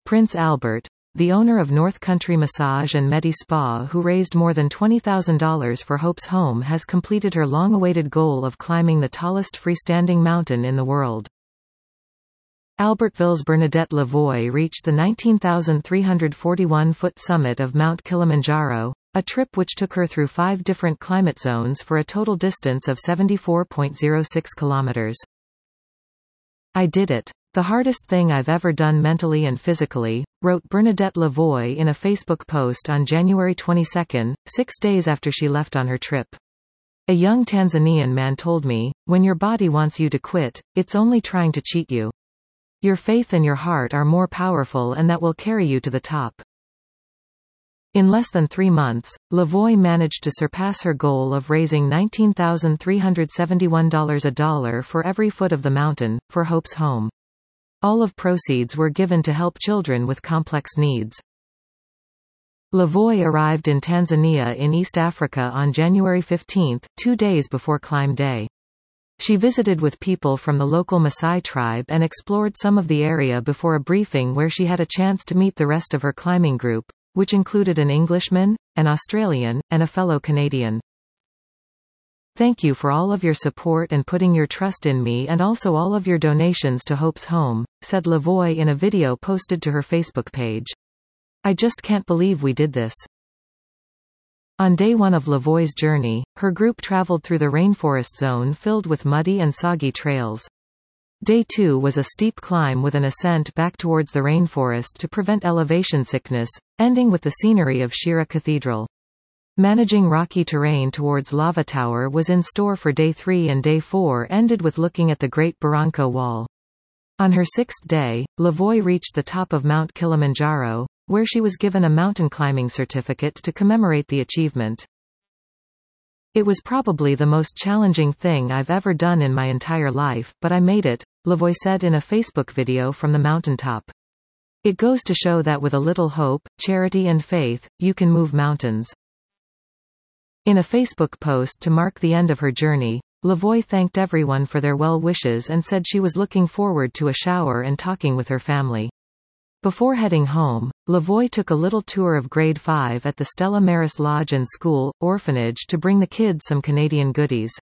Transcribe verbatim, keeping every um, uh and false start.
Prince Albert, the owner of North Country Massage and Medi Spa, who raised more than twenty thousand dollars for Hope's Home, has completed her long-awaited goal of climbing the tallest freestanding mountain in the world. Albertville's Bernadette Lavoie reached the nineteen thousand three hundred forty-one foot summit of Mount Kilimanjaro, a trip which took her through five different climate zones for a total distance of seventy-four point zero six kilometers. "I did it. The hardest thing I've ever done mentally and physically," wrote Bernadette Lavoie in a Facebook post on January twenty-second, six days after she left on her trip. "A young Tanzanian man told me, when your body wants you to quit, it's only trying to cheat you. Your faith and your heart are more powerful, and that will carry you to the top." In less than three months, Lavoie managed to surpass her goal of raising nineteen thousand three hundred seventy-one dollars a dollar for every foot of the mountain, for Hope's Home. All of proceeds were given to help children with complex needs. Lavoie arrived in Tanzania in East Africa on January fifteenth, two days before climb day. She visited with people from the local Maasai tribe and explored some of the area before a briefing where she had a chance to meet the rest of her climbing group, which included an Englishman, an Australian, and a fellow Canadian. "Thank you for all of your support and putting your trust in me, and also all of your donations to Hope's Home," said Lavoie in a video posted to her Facebook page. "I just can't believe we did this." On day one of Lavoie's journey, her group traveled through the rainforest zone filled with muddy and soggy trails. Day two was a steep climb with an ascent back towards the rainforest to prevent elevation sickness, ending with the scenery of Shira Cathedral. Managing rocky terrain towards Lava Tower was in store for day three, and day four ended with looking at the Great Barranco Wall. On her sixth day, Lavoie reached the top of Mount Kilimanjaro, where she was given a mountain climbing certificate to commemorate the achievement. "It was probably the most challenging thing I've ever done in my entire life, but I made it," Lavoie said in a Facebook video from the mountaintop. "It goes to show that with a little hope, charity and faith, you can move mountains." In a Facebook post to mark the end of her journey, Lavoie thanked everyone for their well wishes and said she was looking forward to a shower and talking with her family. Before heading home, Lavoie took a little tour of Grade five at the Stella Maris Lodge and School, Orphanage to bring the kids some Canadian goodies.